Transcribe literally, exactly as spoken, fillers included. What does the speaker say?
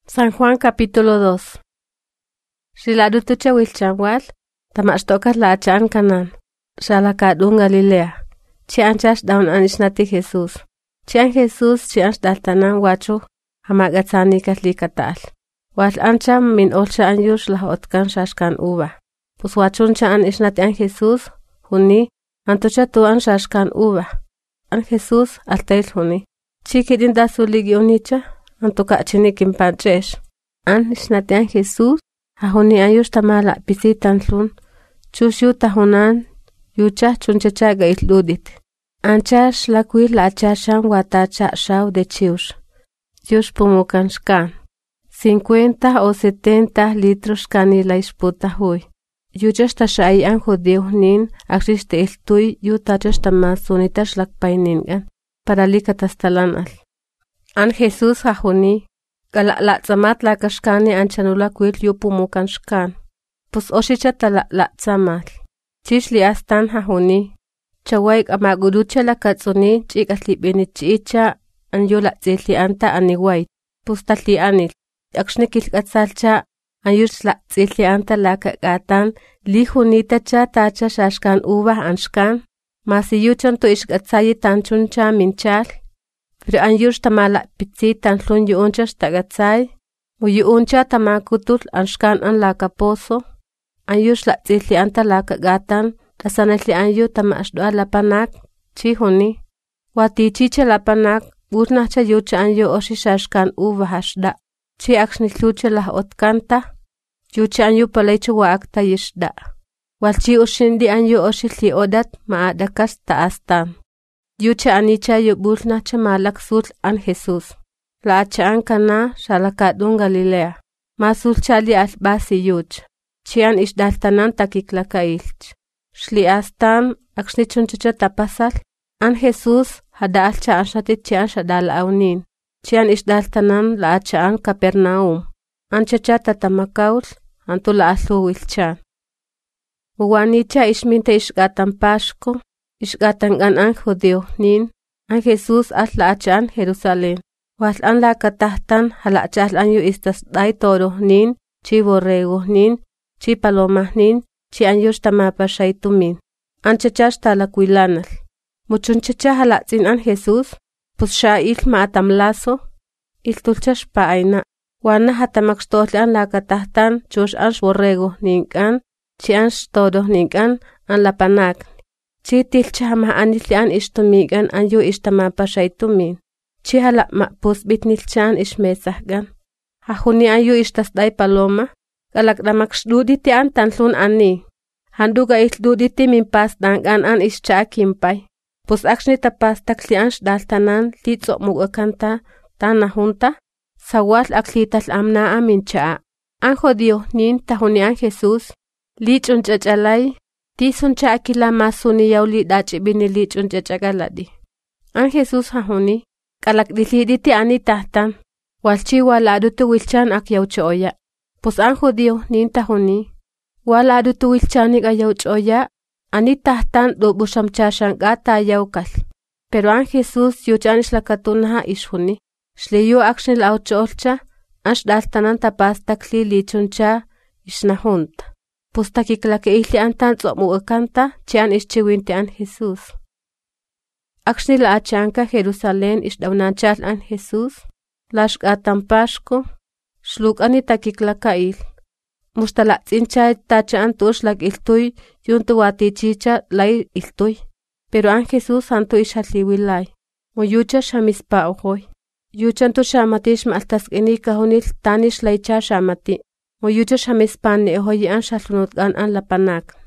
San Juan capítulo dos. Xiladutucha wilchawal, tamaxtokas la achan kanan, xalakadun Galilea, chianchash daun anishnati Jesús. Chian Jesús chianch daltanan wachu, hamagatzani katlikatal. Wal ancha min olcha anyush la otkan shashkan uva. Pues wachuncha an ishnati an Jesús, huni, antocha tu an shashkan uva. An Jesús altail huni. Chikidin da suligi unicha, antoka chini kimpanchesh. An ishnati an Jesús, ahuni anyush tamala pisitan lun, chushu tahunan, yucha chunchacha gailudit. Anchash la kuil la chashan watacha shaw de chiush. Yush pumukanshkan. Cincuenta o setenta litros cani la isputa hui. Yuchash tashay an judeu nin, akriste el tuy yutachash tamasunitas lakpainingan, para likatastalanal. An Jesús hahuni, gala la tzamat la kashkani anchanula kuil yu pumukanshkan. Pus oshicha tala la tzamat. Chishli astan hahuni. Chawaik amaguducha la katsuni chik atlibini chicha an yu la tzilli anta aniwait. Pus tatli anil. Akshnikil katsalcha an yush la tzilli anta la kakatan li hunita cha tacha shashkan uva anshkan. Masi yuchan to ish katsayi tanchuncha minchal. Pero an yush tamala pitzi tanlun yu unchash tagatsay. Mu yu uncha tamakutul anshkan an la kaposo. An yush la tzilli anta la kakatan. Tasanatli anyu tamashdua lapanak, chi huni. Wati chicha lapanak, burnacha yucha anyu oshishashkan uva hashda. Chi akshnitlucha la otkanta, yucha anyu palecha waakta yishda. Walchi ushindi anyu oshitli odat maadakas taastan. Yucha anicha yu burnacha malak sul an Jesús. La acha ankana shalakadun Galilea. Masul chali albasi yuch. Chian ishdaltanan takiklaka ilch. Shli astan, akshnichunchucha tapasal, an Jesús hada alcha anshatit chian shadal aunin, chian ishdaltanan la acha an Capernaum, an chachata tamakaul, antu la aslu wilchan. Uwanicha ishminta ishgatan pashko, ishgatan gan an judeo nin, an Jesús al la acha an Jerusalén, wal an la katahtan halacha al anyu istas dai toro nin, chi borrego nin, chi paloma nin, chi anyush tamapa shaitumin. Anchachash talakuilanal. Muchunchacha halatzin an Jesús, pues sha il maatamlazo, il tulchash paaina. Wana hatamakstotli an la katahtan, chush ansh borrego ninkan, chi ansh todo ninkan, an la panak. Chi tilcha hama anitli an ishtumigan an yu ishtamapa shaitumin. Chi hala ma pus bitnilchan ishmesahgan. Hahuni an yu ishtasday paloma. Galakdamakshuditi an tanlun ani. Handuga ithduditi min pas dangan an ischa kimpay. Pus akshni tapas takli ansh daltanan litso mugakanta tana junta. Sawal aklital amna amin chaa. An jodio nin tahuni an Jesús. Lichun chachalay. Tison cha akila masuni yauli dachi bini lichun chachagaladi. An Jesús hahuni. Kalakdiliditi ani tahtan. Walchi waladutu wilchan ak yauchoya. Pues an judío nin tahuni. Wala adutu wilchanik ayaw choya. Ani tahtan do bushamchashan gata ayaw kal. Pero an Jesús yuchanish la katunha ishuni. Shliyo akshnil au cholcha. Ash daltanan tapas takli lichuncha ishnahunta. Pues takiklake ihli antan tzomuakanta. Chian ishchiwinti an Jesús. Akshnil achanka Jerusalén ishdaunanchat an Jesús. Lashk atampashko. Shluk ani takiklakail. Mustala tzinchay tacha antush lak iltuy yuntu watichicha lay iltuy. Pero an Jesús antu ishatliwilay. Muyucha shamispa ujoy. Yuchantu shamatish maltas enika hunil tanish laycha shamati. Muyucha shamispan ne hoyi an shatlunut gan an lapanak.